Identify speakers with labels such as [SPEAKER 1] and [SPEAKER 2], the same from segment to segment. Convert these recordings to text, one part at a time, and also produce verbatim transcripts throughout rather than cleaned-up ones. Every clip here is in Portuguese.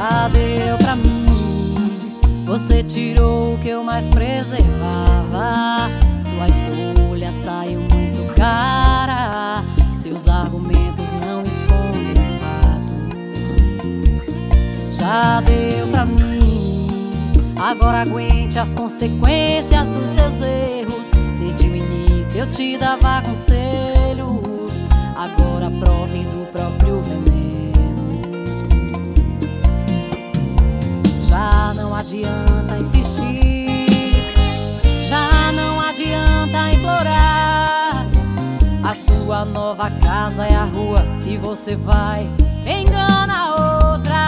[SPEAKER 1] Já deu pra mim, você tirou o que eu mais preservava. Sua escolha saiu muito cara, seus argumentos não escondem os fatos. Já deu pra mim, agora aguente as consequências dos seus erros. Desde o início eu te dava conselhos, agora prove do próprio veneno. Já não adianta insistir, já não adianta implorar. A sua nova casa é a rua e você vai, engana a outra.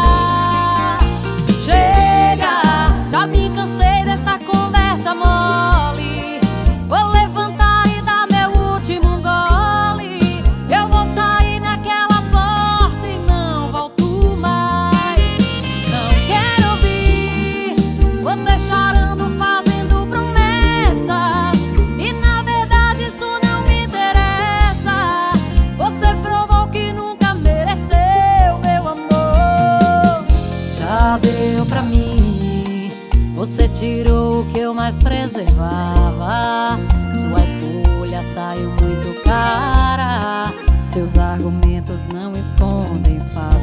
[SPEAKER 1] Chega, já me cansei dessa conversa mole. Vou levantar e dar meu último gole. Eu vou sair naquela porta e não volto mais. Não quero ouvir você chorando, fazendo promessas, e na verdade isso não me interessa. Você provou que nunca mereceu meu amor. Já deu pra mim, você tirou o que eu mais preservava. Sua escolha saiu muito cara, seus argumentos não escondem os fatos.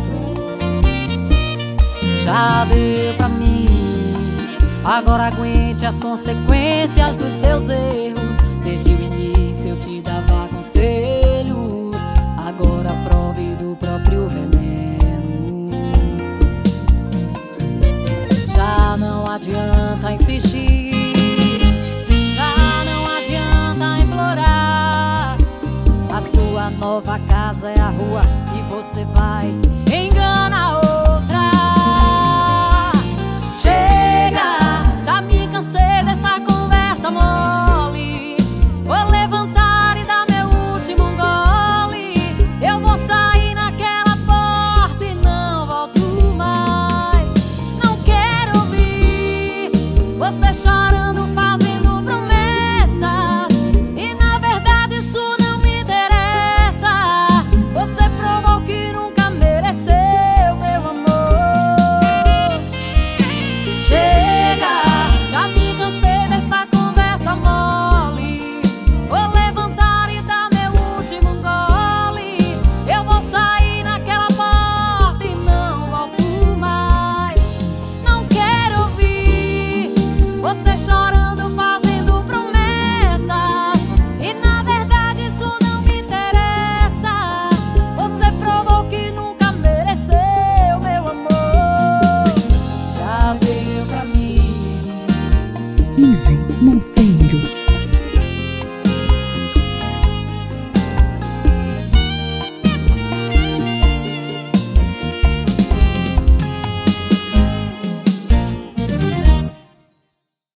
[SPEAKER 1] Já deu pra mim, agora aguente as consequências dos seus erros. Desde o início eu te dava conselhos, agora prove do próprio veneno. Já não adianta insistir, já não adianta implorar. A sua nova casa é a rua e você vai,